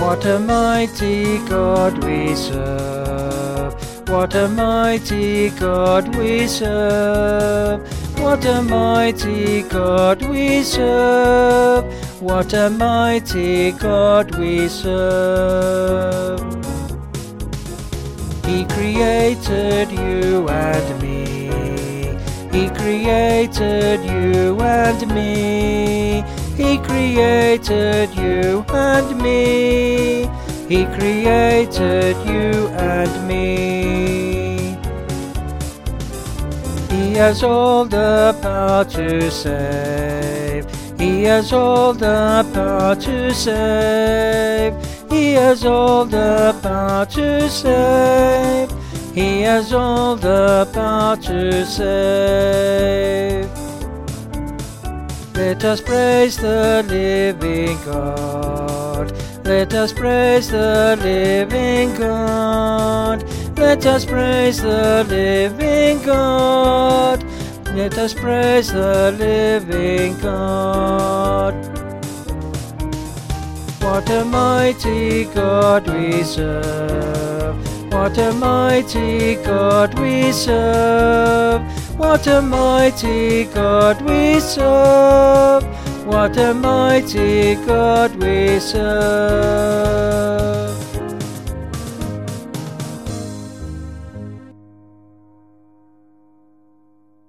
What a mighty God we serve. What a mighty God we serve. What a mighty God we serve. What a mighty God we serve. He created you and me. He created you and me. He created you and me. He created you and me. He has all the power to save. He has all the power to save. He has all the power to save. He has all the power to save. Let us praise the living God. Let us praise the living God. Let us praise the living God. Let us praise the living God. What a mighty God we serve. What a mighty God we serve. What a mighty God we serve. What a mighty God we serve.